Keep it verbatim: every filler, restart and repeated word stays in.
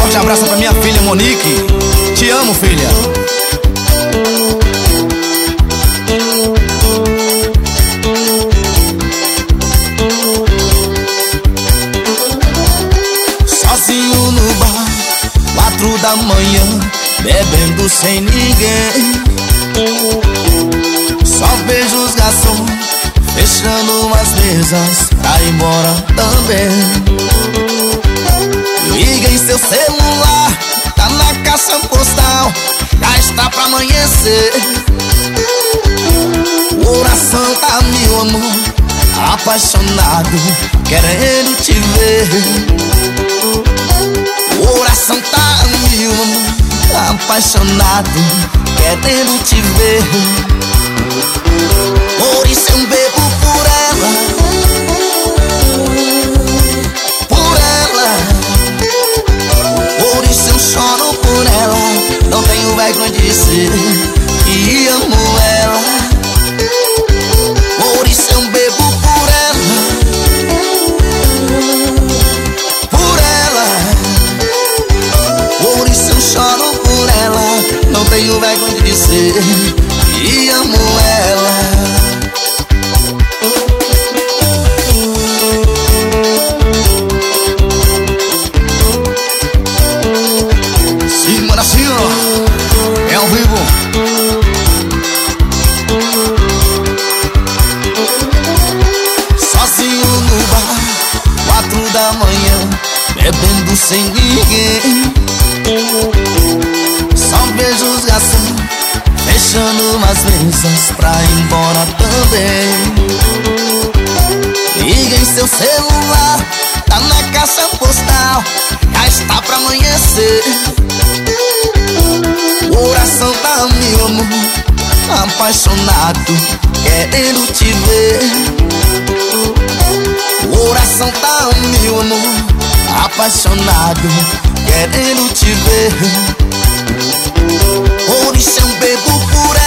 forte abraço pra minha filha Monique. Te amo, filha. Sozinho no bar, quatro da manhã, bebendo sem ninguém. Só vejo os garçons fechando as mesas pra ir embora também. Liga em seu celular, tá na caixa postal, já está pra amanhecer. O coração tá meu amor, apaixonado, querendo te ver. O coração tá meu amor, apaixonado, querendo te ver. Por isso eu bebo por ela, por ela. Por isso eu choro por ela, não tenho vergonha de dizer que amo ela. Por isso eu bebo por ela, por ela. Por isso eu choro por ela, não tenho vergonha de dizer que amo ela. Sim, mano, assim, ó, é ao vivo. Sozinho no bar, quatro da manhã, bebendo sem ninguém. Só vejo os garçons fechando umas mesas pra ir embora também. Liga em seu celular, tá na caixa postal, já está pra amanhecer. O coração tá meu amor, apaixonado, querendo te ver. O coração tá meu amor, apaixonado, querendo te ver. Por isso eu bebo por